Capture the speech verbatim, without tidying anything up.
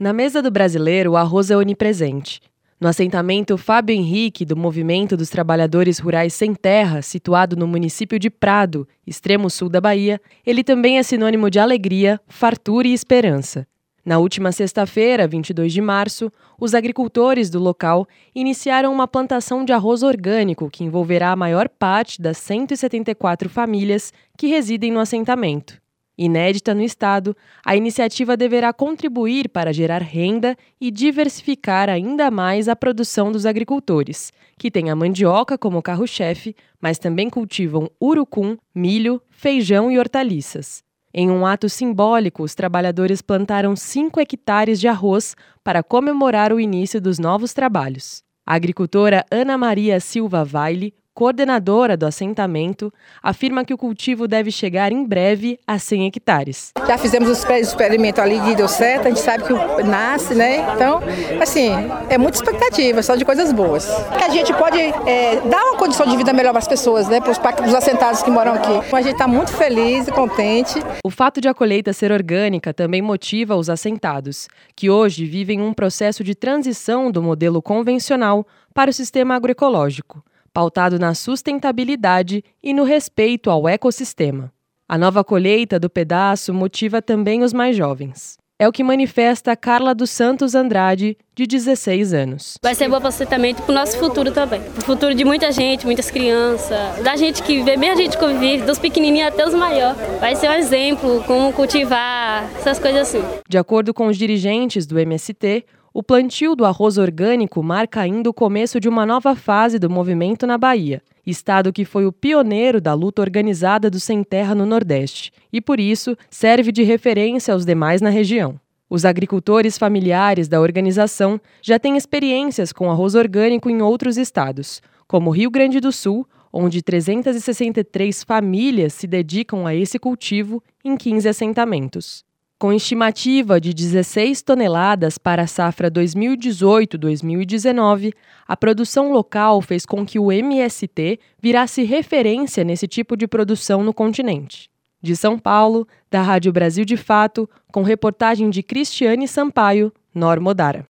Na mesa do brasileiro, o arroz é onipresente. No assentamento Fábio Henrique, do Movimento dos Trabalhadores Rurais Sem Terra, situado no município de Prado, extremo sul da Bahia, ele também é sinônimo de alegria, fartura e esperança. Na última sexta-feira, vinte e dois de março, os agricultores do local iniciaram uma plantação de arroz orgânico que envolverá a maior parte das cento e setenta e quatro famílias que residem no assentamento. Inédita no estado, a iniciativa deverá contribuir para gerar renda e diversificar ainda mais a produção dos agricultores, que têm a mandioca como carro-chefe, mas também cultivam urucum, milho, feijão e hortaliças. Em um ato simbólico, os trabalhadores plantaram cinco hectares de arroz para comemorar o início dos novos trabalhos. A agricultora Ana Maria Silva Vaile, coordenadora do assentamento, afirma que o cultivo deve chegar em breve a cem hectares. Já fizemos os experimentos ali e deu certo, a gente sabe que nasce, né? Então, assim, é muita expectativa, só de coisas boas. Que a gente pode é, dar uma condição de vida melhor para as pessoas, né? Para os assentados que moram aqui. A gente está muito feliz e contente. O fato de a colheita ser orgânica também motiva os assentados, que hoje vivem um processo de transição do modelo convencional para o sistema agroecológico, pautado na sustentabilidade e no respeito ao ecossistema. A nova colheita do pedaço motiva também os mais jovens. É o que manifesta Carla dos Santos Andrade, de dezesseis anos. Vai ser bom para o assentamento e para o nosso futuro também. Para o futuro de muita gente, muitas crianças, da gente que vê, bem a gente convive, dos pequenininhos até os maiores. Vai ser um exemplo, como cultivar, essas coisas assim. De acordo com os dirigentes do M S T, o plantio do arroz orgânico marca ainda o começo de uma nova fase do movimento na Bahia, estado que foi o pioneiro da luta organizada do Sem Terra no Nordeste, e por isso serve de referência aos demais na região. Os agricultores familiares da organização já têm experiências com arroz orgânico em outros estados, como Rio Grande do Sul, onde trezentas e sessenta e três famílias se dedicam a esse cultivo em quinze assentamentos. Com estimativa de dezesseis toneladas para a safra dois mil e dezoito a dois mil e dezenove, a produção local fez com que o M S T virasse referência nesse tipo de produção no continente. De São Paulo, da Rádio Brasil de Fato, com reportagem de Cristiane Sampaio, Nor Modara.